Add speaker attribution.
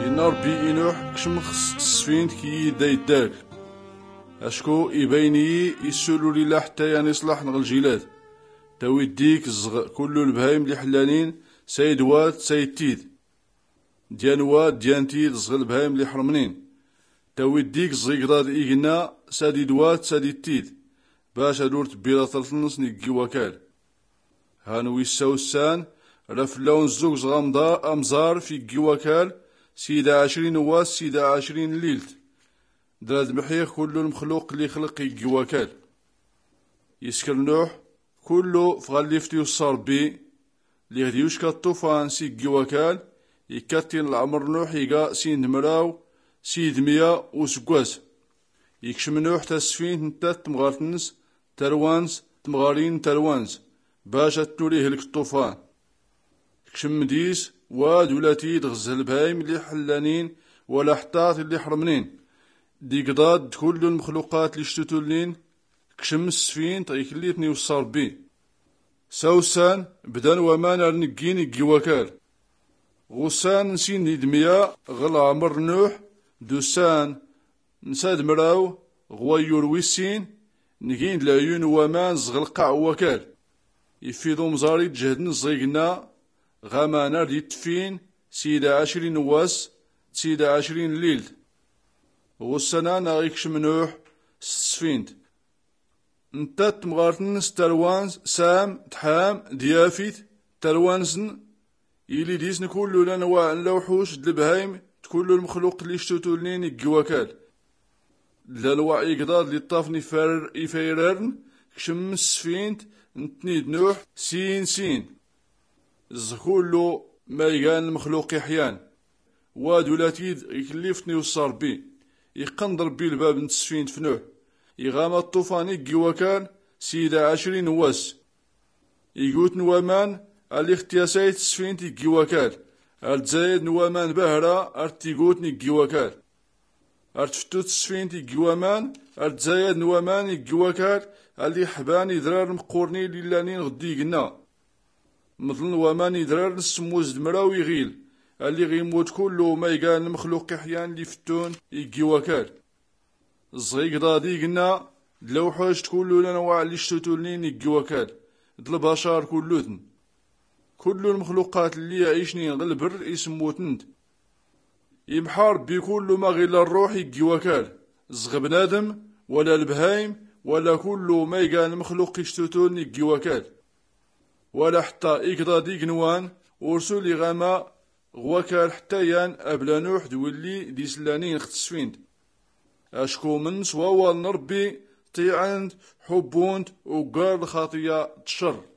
Speaker 1: إن ربي إنوح كشمخ السفين كي دايداك أشكو إبيني يسولو لي حتى يعني يصلح الجيلات تاوي ديك الزغ كل البهايم اللي حلانين سيد وات سيد تيد ديان وات ديان تيد زغ البهايم اللي حرمنين تاوي ديك زغيقضاد إيقنا سادي دوات سادي تيد باش أدور تبيرا ثلثنس نيكي وكال هانوي السوسان رفلون الزوج زغامضا أمزار في جوكال سيدة 20 واس سيدة 20 ليلت دراد محيخ كل المخلوق اللي خلق جوكال يسكر نوح كله فغليفتي وصار بي اللي غديوش كالطوفان سي جوكال يكتين العمر نوح يقا سين مراو سيد 100 وسكواز يكشم نوح تسفين نتات تمغارتنس تروانز تمغارين تروانز باش توليه لك الطوفان يكشم مديس واد ولاتي تغزه البهايم اللي حلانين ولا حطات اللي حرمنين دي قضاد كل المخلوقات اللي شتتولين كشم السفين يكليتني وصار بي سوسان بدان ومانا نقين الجواكال غسان نسين ندميا غلا عمر نوح دوسان نساد مراو غويور ويسين نقين لايون ومان زغلقع وكال يفيدو مزاري جهدن زيقنا غامانا ريتفين سيدة 20 واس سيدة 20 ليل غسانا ناغيكش منوح سفينت نتات مغارتن ستروانز سام تحام ديافيت تروانزن إلي ديسن كلو لانواع لوحوش دلبهايم تكل المخلوق اللي شتوتولنين الجواكال لالواع يقداد اللي طافني يفيررن كشم السفينت نتنيد نوح سين زكولو ما يقان المخلوق يحيان واد ولاتيد يكلفتني وصار بي يقندر بي الباب نتسفين فنوح يغام الطوفاني جواكال سيدة 20 واس يقوت نوامان الاختياسات سفين جواكال الزايد نوامان بهرا ارتيقوتني جواكال ارتفتوت سفين جوامان الزايد نوامان جواكال اللي حباني درار مقورني للانين غدي قلنا مثل نوامان درار نسموز دمراوي غيل اللي غيموت كله ما يقال المخلوق يحيان اللي فتون جواكال الزغيق دادي قلنا لو حاجت كله لنواع اللي شتولين الجواكال دل بشار كلوتن كل المخلوقات اللي يعيشني غالبر يسموتند يمحار بكل ما غير الروح الجواكال زغ بنادم ولا البهايم ولا كل ما يقال المخلوق يشتتون الجواكال ولا حتى إقضى ديق نوان ورسولي غاما غواكال حتى يان أبلا نوح دولي دي سلانين اختسفيند أشكو من سواوال نربي طيعند حبوند وقار الخاطية تشر